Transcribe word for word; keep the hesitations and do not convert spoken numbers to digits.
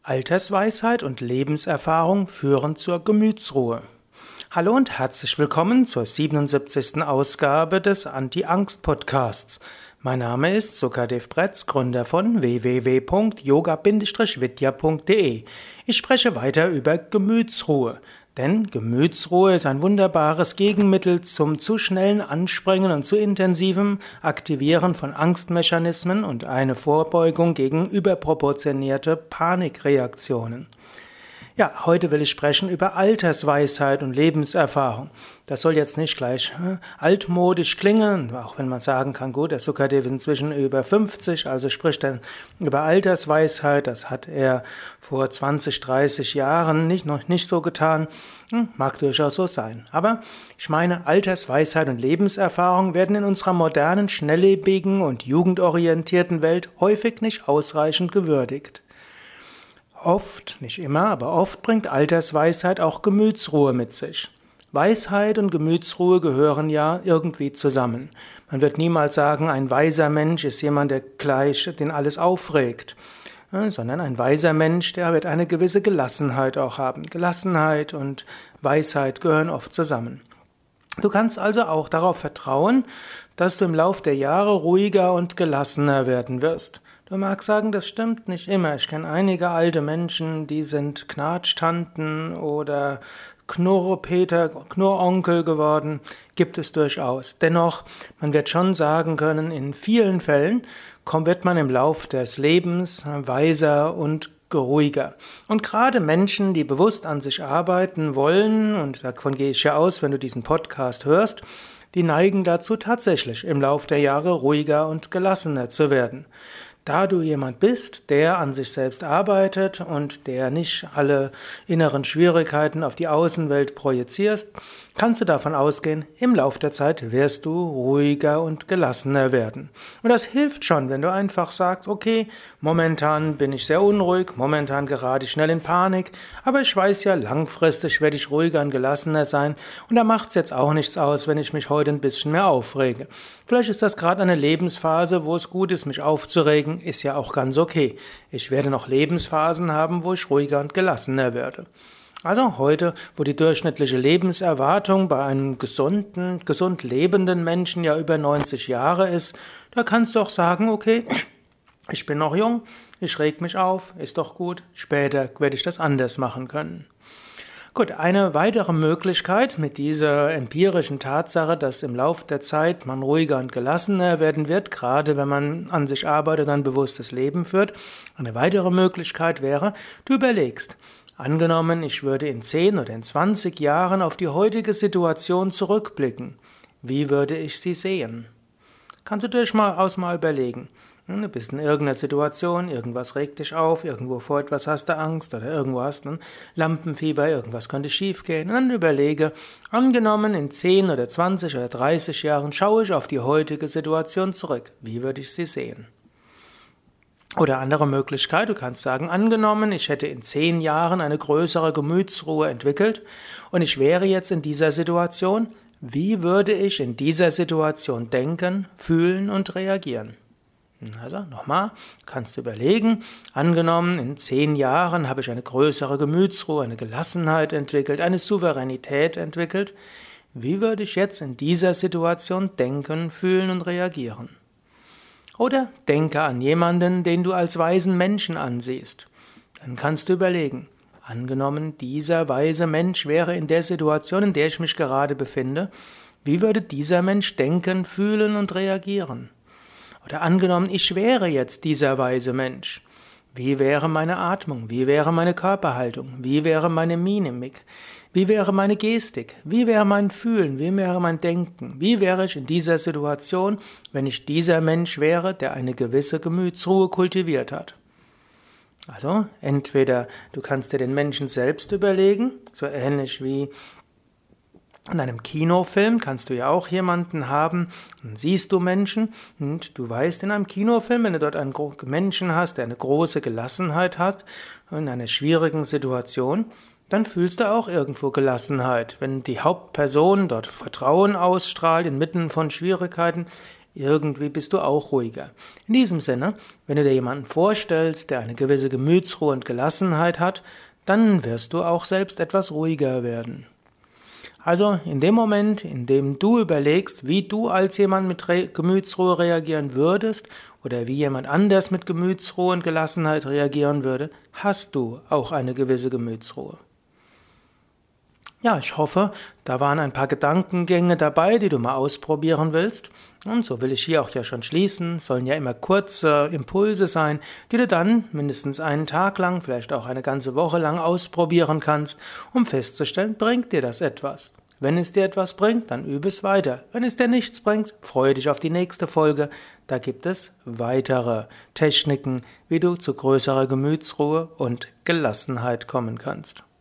Altersweisheit und Lebenserfahrung führen zur Gemütsruhe. Hallo und herzlich willkommen zur siebenundsiebzigsten Ausgabe des Anti-Angst-Podcasts. Mein Name ist Sukadev Bretz, Gründer von w w w punkt yoga vidya punkt de. Ich spreche weiter über Gemütsruhe. Denn Gemütsruhe ist ein wunderbares Gegenmittel zum zu schnellen Anspringen und zu intensivem Aktivieren von Angstmechanismen und eine Vorbeugung gegen überproportionierte Panikreaktionen. Ja, heute will ich sprechen über Altersweisheit und Lebenserfahrung. Das soll jetzt nicht gleich äh, altmodisch klingen, auch wenn man sagen kann, gut, der Sukadev ist inzwischen über fünfzig, also spricht er über Altersweisheit, das hat er vor zwanzig, dreißig Jahren nicht, noch nicht so getan, hm, mag durchaus so sein. Aber ich meine, Altersweisheit und Lebenserfahrung werden in unserer modernen, schnelllebigen und jugendorientierten Welt häufig nicht ausreichend gewürdigt. Oft, nicht immer, aber oft bringt Altersweisheit auch Gemütsruhe mit sich. Weisheit und Gemütsruhe gehören ja irgendwie zusammen. Man wird niemals sagen, ein weiser Mensch ist jemand, der gleich, den alles aufregt, sondern ein weiser Mensch, der wird eine gewisse Gelassenheit auch haben. Gelassenheit und Weisheit gehören oft zusammen. Du kannst also auch darauf vertrauen, dass du im Lauf der Jahre ruhiger und gelassener werden wirst. Du magst sagen, das stimmt nicht immer. Ich kenne einige alte Menschen, die sind Knatschtanten oder Knurrpeter, Knurronkel geworden. Gibt es durchaus. Dennoch, man wird schon sagen können, in vielen Fällen wird man im Lauf des Lebens weiser und ruhiger. Und gerade Menschen, die bewusst an sich arbeiten wollen, und davon gehe ich ja aus, wenn du diesen Podcast hörst, die neigen dazu tatsächlich im Lauf der Jahre ruhiger und gelassener zu werden. Da du jemand bist, der an sich selbst arbeitet und der nicht alle inneren Schwierigkeiten auf die Außenwelt projizierst, kannst du davon ausgehen, im Lauf der Zeit wirst du ruhiger und gelassener werden. Und das hilft schon, wenn du einfach sagst, okay, momentan bin ich sehr unruhig, momentan gerate ich schnell in Panik, aber ich weiß ja, langfristig werde ich ruhiger und gelassener sein und da macht es jetzt auch nichts aus, wenn ich mich heute ein bisschen mehr aufrege. Vielleicht ist das gerade eine Lebensphase, wo es gut ist, mich aufzuregen, ist ja auch ganz okay. Ich werde noch Lebensphasen haben, wo ich ruhiger und gelassener werde. Also heute, wo die durchschnittliche Lebenserwartung bei einem gesunden, gesund lebenden Menschen ja über neunzig Jahre ist, da kannst du auch sagen, okay, ich bin noch jung, ich reg mich auf, ist doch gut, später werde ich das anders machen können. Gut, eine weitere Möglichkeit mit dieser empirischen Tatsache, dass im Lauf der Zeit man ruhiger und gelassener werden wird, gerade wenn man an sich arbeitet und ein bewusstes Leben führt, eine weitere Möglichkeit wäre, du überlegst, angenommen, ich würde in zehn oder in zwanzig Jahren auf die heutige Situation zurückblicken, wie würde ich sie sehen? Kannst du durchaus mal überlegen. Du bist in irgendeiner Situation, irgendwas regt dich auf, irgendwo vor etwas hast du Angst oder irgendwo hast du Lampenfieber, irgendwas könnte schief gehen. Und dann überlege, angenommen in zehn oder zwanzig oder dreißig Jahren schaue ich auf die heutige Situation zurück. Wie würde ich sie sehen? Oder andere Möglichkeit, du kannst sagen, angenommen, ich hätte in zehn Jahren eine größere Gemütsruhe entwickelt und ich wäre jetzt in dieser Situation, wie würde ich in dieser Situation denken, fühlen und reagieren? Also nochmal, kannst du überlegen, angenommen, in zehn Jahren habe ich eine größere Gemütsruhe, eine Gelassenheit entwickelt, eine Souveränität entwickelt. Wie würde ich jetzt in dieser Situation denken, fühlen und reagieren? Oder denke an jemanden, den du als weisen Menschen ansiehst. Dann kannst du überlegen, angenommen, dieser weise Mensch wäre in der Situation, in der ich mich gerade befinde, wie würde dieser Mensch denken, fühlen und reagieren? Oder angenommen, ich wäre jetzt dieser weise Mensch. Wie wäre meine Atmung? Wie wäre meine Körperhaltung? Wie wäre meine Mimik? Wie wäre meine Gestik? Wie wäre mein Fühlen? Wie wäre mein Denken? Wie wäre ich in dieser Situation, wenn ich dieser Mensch wäre, der eine gewisse Gemütsruhe kultiviert hat? Also, entweder du kannst dir den Menschen selbst überlegen, so ähnlich wie in einem Kinofilm kannst du ja auch jemanden haben, dann siehst du Menschen und du weißt in einem Kinofilm, wenn du dort einen Menschen hast, der eine große Gelassenheit hat in einer schwierigen Situation, dann fühlst du auch irgendwo Gelassenheit. Wenn die Hauptperson dort Vertrauen ausstrahlt inmitten von Schwierigkeiten, irgendwie bist du auch ruhiger. In diesem Sinne, wenn du dir jemanden vorstellst, der eine gewisse Gemütsruhe und Gelassenheit hat, dann wirst du auch selbst etwas ruhiger werden. Also in dem Moment, in dem du überlegst, wie du als jemand mit Re- Gemütsruhe reagieren würdest oder wie jemand anders mit Gemütsruhe und Gelassenheit reagieren würde, hast du auch eine gewisse Gemütsruhe. Ja, ich hoffe, da waren ein paar Gedankengänge dabei, die du mal ausprobieren willst. Und so will ich hier auch ja schon schließen. Es sollen ja immer kurze Impulse sein, die du dann mindestens einen Tag lang, vielleicht auch eine ganze Woche lang ausprobieren kannst, um festzustellen, bringt dir das etwas. Wenn es dir etwas bringt, dann übe es weiter. Wenn es dir nichts bringt, freue dich auf die nächste Folge. Da gibt es weitere Techniken, wie du zu größerer Gemütsruhe und Gelassenheit kommen kannst.